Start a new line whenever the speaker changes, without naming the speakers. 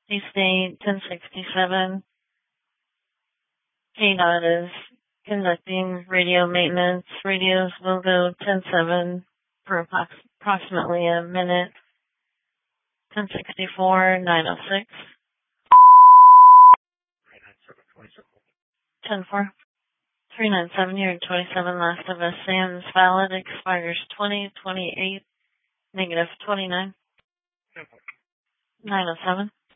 State 1067. KDOT is conducting radio maintenance. Radios will go 10-7 for approximately a minute. 1064, 906. 10-4. 397, you're 27, last of us. Sam's valid, expires 2028, -29. 907.